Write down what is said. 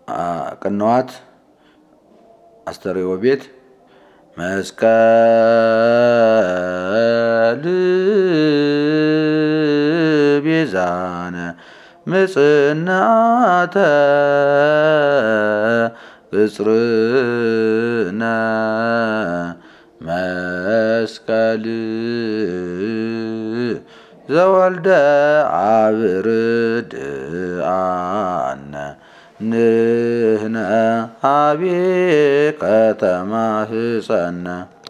ቅንዋት አስተርእዮ ቤት መስቀል ቤዛነ ምጽናተ ቅጽርነ መስቀል ዘወልደ አብርድአነ ንሕነ ሀቤከ ተማህፀነ